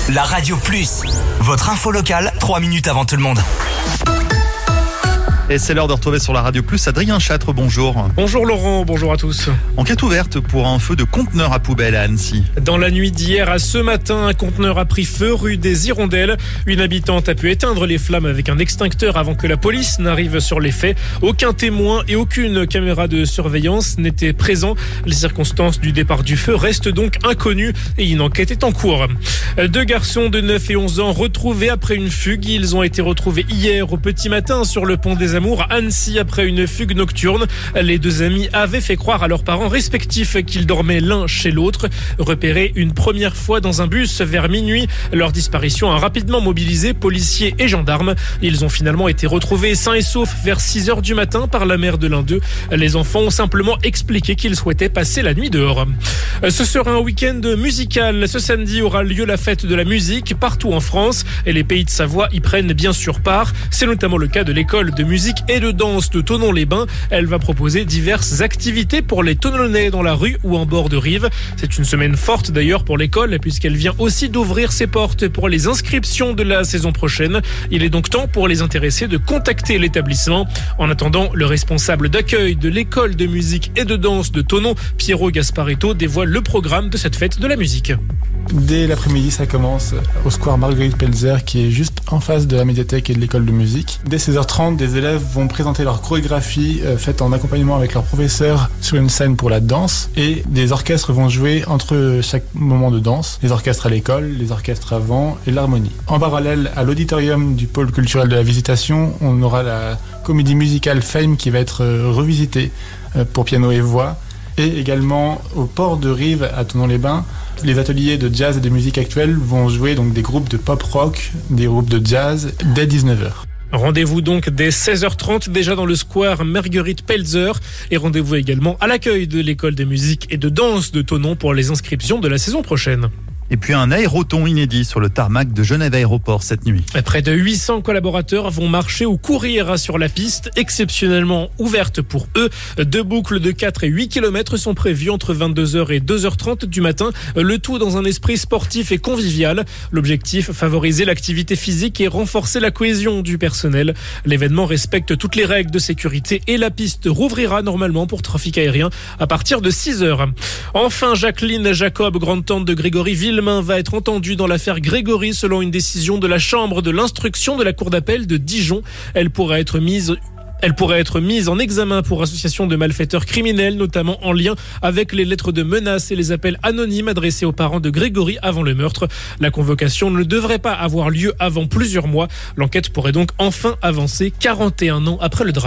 La Radio Plus, votre info locale, 3 minutes avant tout le monde. Et c'est l'heure de retrouver sur la Radio Plus Adrien Châtre, bonjour. Bonjour Laurent, bonjour à tous. Enquête ouverte pour un feu de conteneur à poubelle à Annecy. Dans la nuit d'hier à ce matin, un conteneur a pris feu rue des Hirondelles. Une habitante a pu éteindre les flammes avec un extincteur avant que la police n'arrive sur les faits. Aucun témoin et aucune caméra de surveillance n'étaient présents. Les circonstances du départ du feu restent donc inconnues et une enquête est en cours. 2 garçons de 9 et 11 ans retrouvés après une fugue. Ils ont été retrouvés hier au petit matin sur le pont des Amours à Annecy après une fugue nocturne. Les 2 amis avaient fait croire à leurs parents respectifs qu'ils dormaient l'un chez l'autre. Repérés une première fois dans un bus vers minuit, leur disparition a rapidement mobilisé policiers et gendarmes. Ils ont finalement été retrouvés sains et saufs vers 6h du matin par la mère de l'un d'eux. Les enfants ont simplement expliqué qu'ils souhaitaient passer la nuit dehors. Ce sera un week-end musical. Ce samedi aura lieu la fête de la musique partout en France et les pays de Savoie y prennent bien sûr part. C'est notamment le cas de l'école de musique et de danse de Thonon-les-Bains. Elle va proposer diverses activités pour les Thononnais dans la rue ou en bord de rive. C'est une semaine forte d'ailleurs pour l'école puisqu'elle vient aussi d'ouvrir ses portes pour les inscriptions de la saison prochaine. Il est donc temps pour les intéressés de contacter l'établissement. En attendant, le responsable d'accueil de l'école de musique et de danse de Thonon, Piero Gasparetto, dévoile le programme de cette fête de la musique. Dès l'après-midi, ça commence au square Marguerite Pelzer qui est juste en face de la médiathèque et de l'école de musique. Dès 16h30, des élèves vont présenter leur chorégraphie faite en accompagnement avec leur professeur sur une scène pour la danse et des orchestres vont jouer entre chaque moment de danse. Les orchestres à l'école, les orchestres avant et l'harmonie. En parallèle, à l'auditorium du pôle culturel de la Visitation, on aura la comédie musicale Fame qui va être revisitée pour piano et voix. Et également au port de Rive à Thonon-les-Bains, les ateliers de jazz et de musique actuelle vont jouer donc des groupes de pop rock, des groupes de jazz dès 19h. Rendez-vous donc dès 16h30 déjà dans le square Marguerite Pelzer et rendez-vous également à l'accueil de l'école de musique et de danse de Thonon pour les inscriptions de la saison prochaine. Et puis un aéroton inédit sur le tarmac de Genève Aéroport cette nuit. Près de 800 collaborateurs vont marcher ou courir sur la piste, exceptionnellement ouverte pour eux. 2 boucles de 4 et 8 km sont prévues entre 22h et 2h30 du matin, le tout dans un esprit sportif et convivial. L'objectif, favoriser l'activité physique et renforcer la cohésion du personnel. L'événement respecte toutes les règles de sécurité et la piste rouvrira normalement pour trafic aérien à partir de 6h. Enfin, Jacqueline Jacob, grande-tante de Grégory Villemain, va être entendue dans l'affaire Grégory selon une décision de la chambre de l'instruction de la cour d'appel de Dijon. Elle pourrait être mise en examen pour association de malfaiteurs criminels, notamment en lien avec les lettres de menaces et les appels anonymes adressés aux parents de Grégory avant le meurtre. La convocation ne devrait pas avoir lieu avant plusieurs mois. L'enquête pourrait donc enfin avancer 41 ans après le drame.